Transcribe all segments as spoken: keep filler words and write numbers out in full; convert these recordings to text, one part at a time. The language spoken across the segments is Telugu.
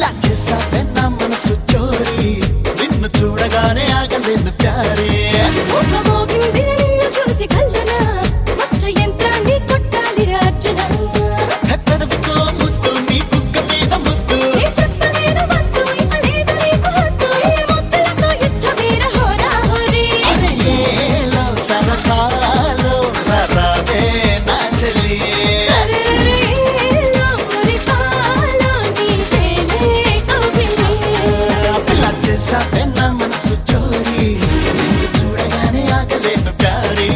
ఇలా చేసావే నా మనసు చోరీ నిన్ను చూడగానే ఆగలేను ప్యారే ఒక మోగిందిన నిన్ను చూసి కల్లునా మస్త యంత్రాన్ని కొట్టాలి రార్జన పెదవితో ముద్దు నీ బుగ్గ మీద ముద్దు ఏ చెప్పలేను వద్దు ఇక లేదు నీకు హద్దు ఏ ముద్దులతో యుద్ధమేర హోరా హోరీ అరే ఏలో సరసాలో రావే నా చెల్లి అరెరెరెలో మురిపాలో నీదేలే కౌగిలి ఇలా చేసావే నా మనసు చోరీ నిన్ను చూడగానే ఆగలేను ప్యారే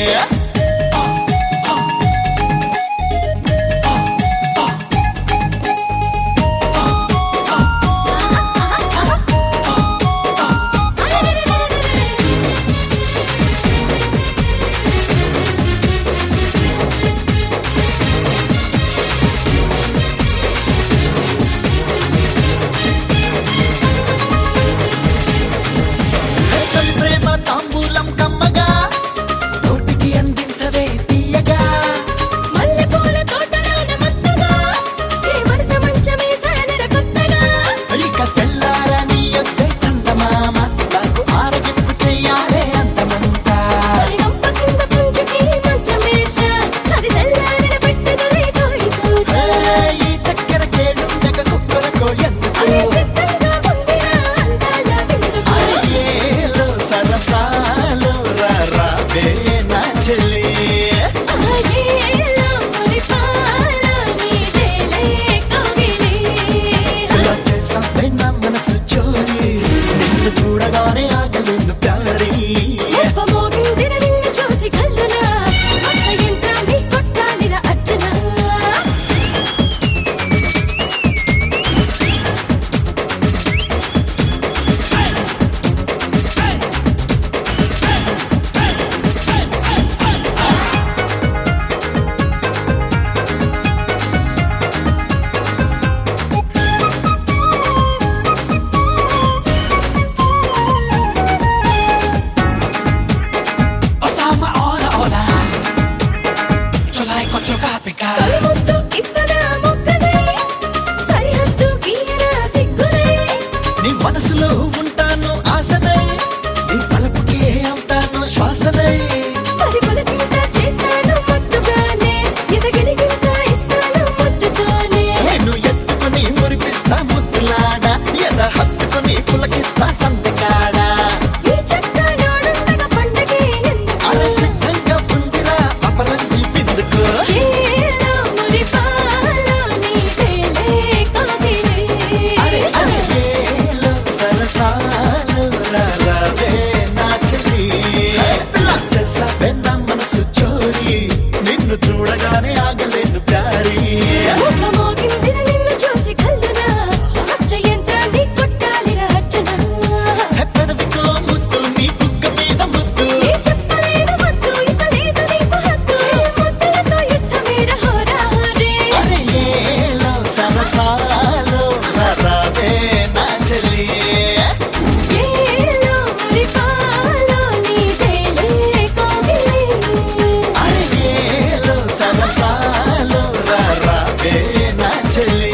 తొలి ప్రేమ తాంబూలం కమ్మగా నోటికి అందించవే తీయగా మల్లెపూల తోటలోన మత్తుగా ఏ మడత మంచమేసానర కొత్తగా ఇక తెల్లారని యొద్దే చందమామ నాకు ఆరగింపు చెయ్యాలే అంతమంతా మరి గంప కింద పుంజుకి మంత్రమేశ అది తెల్లారిన పెట్టదులే కోడికూత ఈ చక్కెర కేలుండక కుక్కరకో ఎందుకు అరే సిద్ధంగా ఉందిరా అందాల విందుకు ఏలో సరసాలో రావే నా చెల్లి ఆయేలో మురిపాలో నీదేలే కౌగిలి ఇలా చేసావే నా మనసు చోరీ నిన్ను చూడగానే ఆగలేను ప్యారీ ఒక్క మోగిందిన నిన్ను చూసి కల్లునా మస్త యంత్రాన్ని కొట్టాలిరా Arjuna Osama ola ola Cholai kocho kapika ముద్దు ఇవ్వనా మొక్కనై సరిహద్దు గీయనా సిగ్గునై నీ మనసులో ఉంటాను ఆశనై నీ పలుపుకే అవుతాను శ్వాసనై మరి పలకింత చేస్తాను ముద్దుగానే ఎదగిలిగింత ఇస్తాను ముద్దుతోనే నిన్ను ఎత్తుకుని మురిపిస్తా ముద్దులాడ ఎద హత్తుకుని పులకిస్తా సంతకాడా ఈ చక్క నోడుండగా పండగే ఎందుకు అరే సిద్ధంగా ఉందిరా అపరంజి బిందుకు ఏలో మురిపాలో నీదేలే కౌగిలి అరే అరే ఏలో సరసాలు రావే నా చెల్లి చేసావే నా మనసు చోరీ నిన్ను చూడగానే ఆగలేను ప్యారీ ఒక మోగిందిన నిన్ను చూసి కల్లునా మస్త యంత్రాన్ని కొట్టాలిరా అర్జున పెదవితో ముద్దు నీ బుగ్గ మీద ముద్దు ఏ చెప్పలేను వద్దు ఇక లేదు నీకు హద్దు ఏ ముద్దులతో యుద్ధమేర హోరా హోరీ అరే ఏలో సరసాలు రావే నా చెల్లి ఏలో మురిపాలో నీదేలే కౌగిలి అరే ఏలో సరసాలు రావే నా చెల్లి